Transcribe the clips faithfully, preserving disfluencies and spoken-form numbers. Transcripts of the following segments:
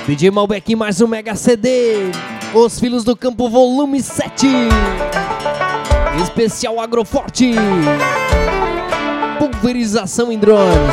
D J Malbec em mais um Mega C D. Os Filhos do Campo volume sete. Especial Agroforte. Pulverização em drones.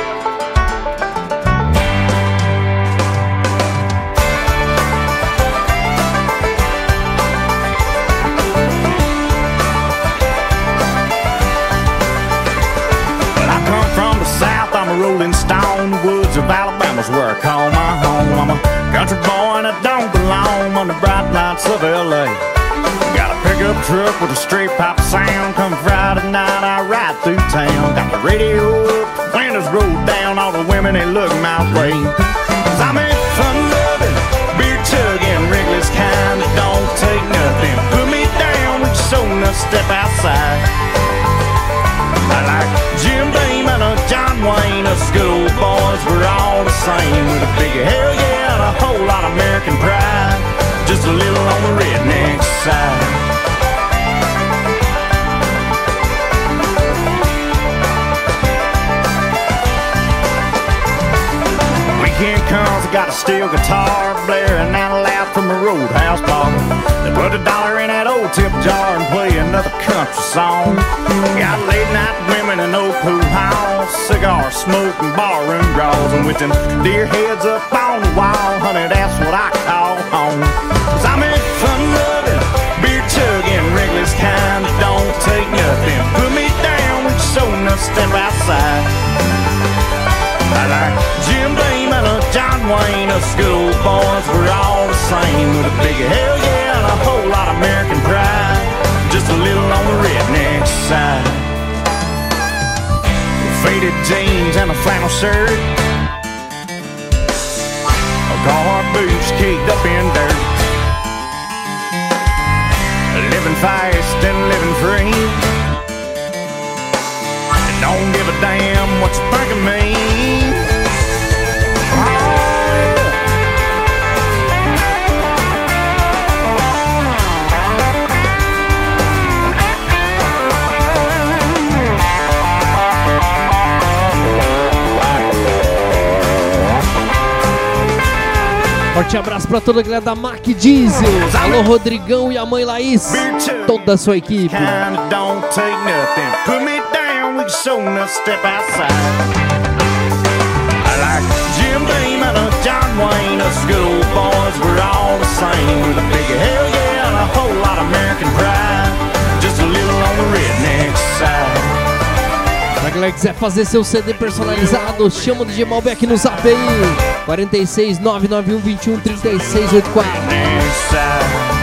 Rolling stone, the woods of Alabama's where I call my home. I'm a country boy and I don't belong on the bright lights of L A. Got a pickup truck with a straight pipe sound. Come Friday night I ride through town. Got the radio up, windows rolled down. All the women they look my way. Cause I'm a fun-loving, beer-chugging, reckless kind that don't take nothing. Put me down with your soul, now step outside. I like Jim Beam and a John Wayne, us good old boys, we're all the same. With a big hell yeah and a whole lot of American pride. Just a little on the redneck side. Weekend comes, I got a steel guitar blaring out loud from a roadhouse bar. They put a dollar in that old tip jar and play another country song. Got late night women in old pool halls, cigar smoke and barroom draws. And with them deer heads up on the wall, honey, that's what I call home. Cause I'm a fun-loving, beer-chugging, reckless kind that don't take nothing. Put me down with your soul, now step outside. I like Jim Beam and a John Wayne, us good old boys, we're all the same. With a big hell yeah and a whole lot of American pride. Just a little on the redneck side. Faded jeans and a flannel shirt, Carhartt boots caked up in dirt. Living fast and living free, and don't give a damn what you think of me. Forte abraço pra toda a galera da Mac Diesel. Alô, Rodrigão e a mãe Laís. Toda a sua equipe. Pra galera que quiser fazer seu C D personalizado, chama o D J Malbec no zap aí. quatro seis nove nove um dois um três seis oito quatro.